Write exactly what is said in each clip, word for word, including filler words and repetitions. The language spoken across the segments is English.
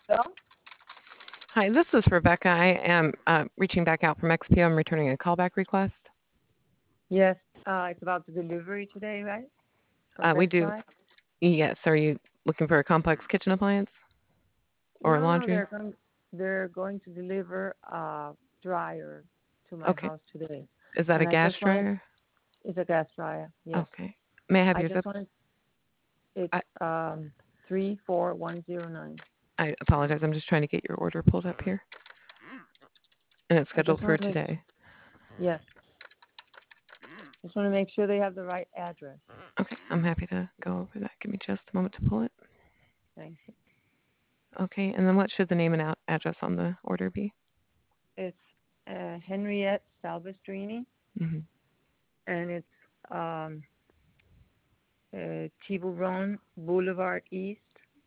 Hello? Hi, this is Rebecca. I am uh, reaching back out from X P O. I'm returning a callback request. Yes, uh, it's about the delivery today, right? From Uh, we Best do, Buy? yes. Are you looking for a complex kitchen appliance or No, no, laundry? they're going they're going to deliver a dryer to my Okay. house today. Is that a And I gas just wanted dryer? it's a gas dryer. Yes. Okay. May I have I your just zip? wanted it's I, um three four one zero nine. I apologize. I'm just trying to get your order pulled up here. And it's I scheduled just for want to make today. yes. Just want to make sure they have the right address. Okay. I'm happy to go over that. Give me just a moment to pull it. Thank you. Okay. And then what should the name and out- address on the order be? It's uh, Henriette Salvestrini, Hmm. and it's um uh, Tiburon Boulevard East.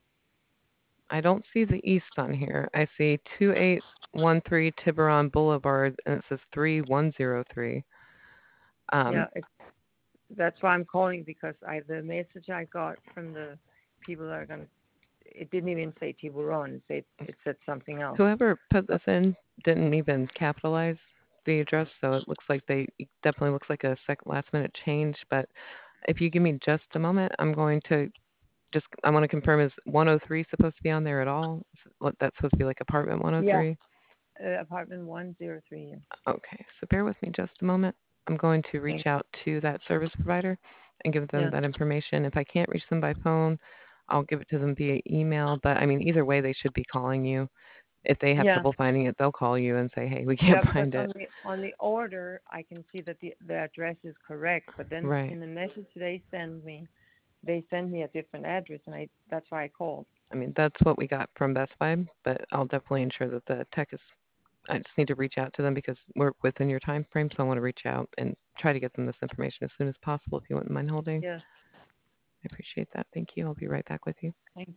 I don't see the east on here. I see two eight one three Tiburon Boulevard, and it says three one zero three. Um, Yeah, it's that's why I'm calling because I the message I got from the people that are gonna it didn't even say Tiburon. It said it said something else. Whoever put But this in didn't even capitalize the address, so it looks like they it definitely looks like a sec last minute change. But if you give me just a moment, I'm going to just I want to confirm, is one oh three supposed to be on there at all? Is what that's supposed to be like apartment yeah, one oh three? uh, apartment one zero three. Yes. Okay, so bear with me just a moment. I'm going to Thank reach out to that service provider and give them yeah that information. If I can't reach them by phone, I'll give it to them via email. But I mean, either way, they should be calling you. If they have yeah trouble finding it, they'll call you and say, "Hey, we yeah can't because find on it." the on the order I can see that the the address is correct, but then Right. in the message they send me they send me a different address, and I that's why I called. I mean, that's what we got from Best Buy, but I'll definitely ensure that the tech is. I just need to reach out to them because we're within your time frame, so I want to reach out and try to get them this information as soon as possible. If you wouldn't mind holding, Yes, I appreciate that. Thank you. I'll be right back with you. thank